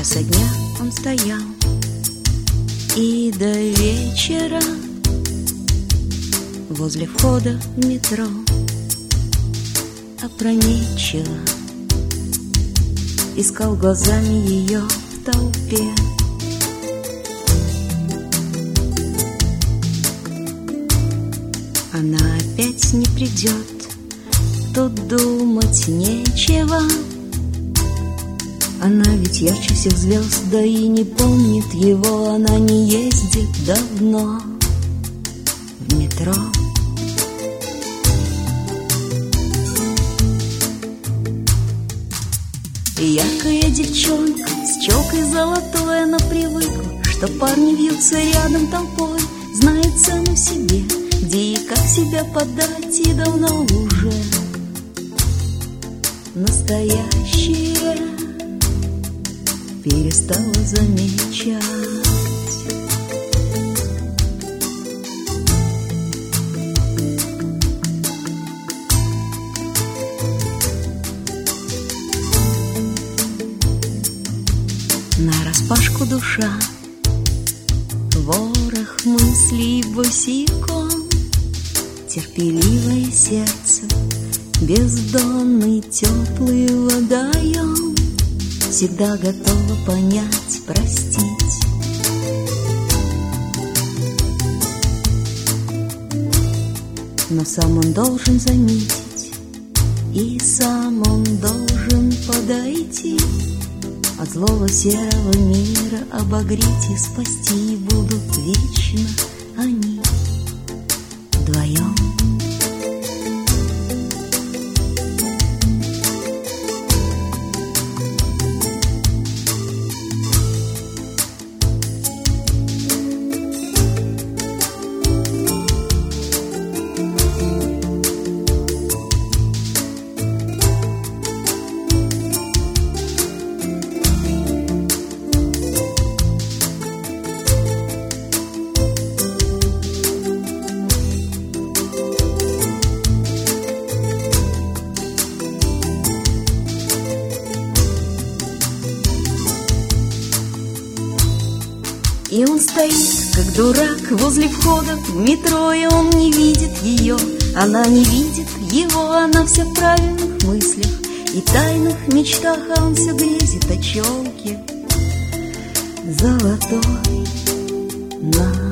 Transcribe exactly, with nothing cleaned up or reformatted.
часа дня он стоял, и до вечера возле входа в метро опрометчиво искал глазами ее в толпе. Она опять не придет, тут думать нечего. Она ведь ярче всех звезд, да и не помнит его. Она не ездит давно в метро. Яркая девчонка с челкой золотой, она привыкла, что парни вьются рядом толпой. Знает цену себе, где и как себя подать, и давно уже настоящее перестала замечать. Нараспашку душа, ворох мыслей босиком, терпеливое сердце, бездонный теплый водоем, всегда готова понять, простить. Но сам он должен заметить, и сам он должен подойти. От злого серого мира обогреть и спасти будут вечно они вдвоем. И он стоит, как дурак, возле входа в метро, и он не видит ее, она не видит его, она вся в правильных мыслях и тайных мечтах, а он все грезит о челке золотой на